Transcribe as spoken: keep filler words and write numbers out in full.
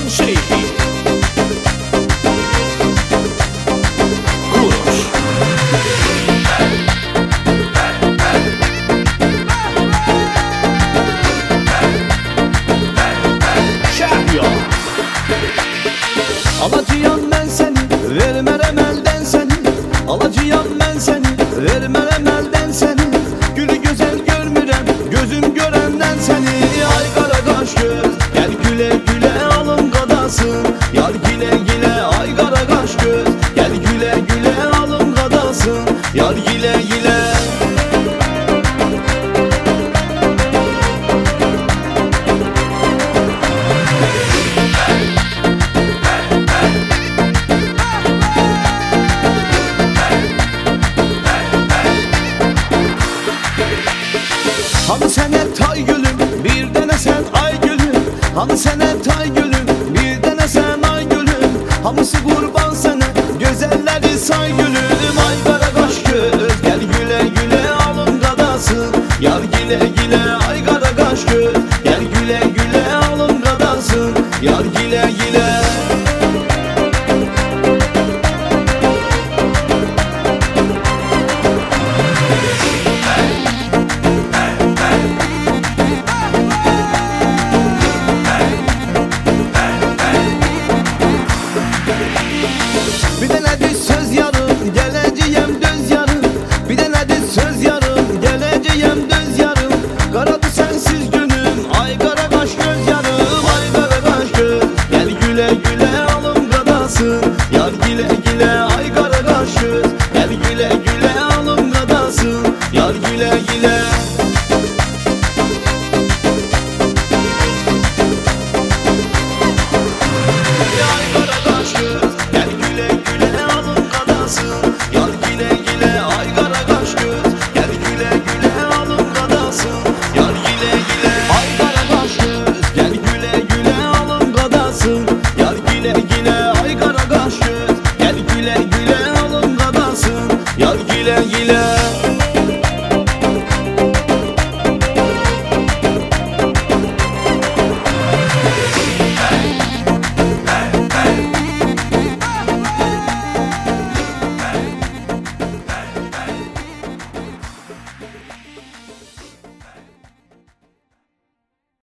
Şeyhi Kuruş Şahyo Alacıyam ben seni, vermerem elden seni. Alacıyam ben seni, vermerem elden seni. Gülü güzel görmürem, gözüm görenden seni. Ay kara kaş göz, gel güle güle alın kadasın. Yar gile gile, ay kara kaş göz, gel güle güle alın kadasın. Yar gile gile. Hani sene tay gülüm, bir dene sen ay gülüm. Hani sene tay gülüm, bir dene sen ay gülüm. Hamısı kurban sana, güzelleri say gülüm. Ay kara kaş göz, gel güle güle alın kadasın. Yar gile gile, ay kara kaş göz, gel güle güle alın kadasın. Yar gile gile. Bir de nedir söz yarım, geleceğim döz yarım. Bir de nedir söz yarım, geleceğim döz yarım. Karadı sensiz gün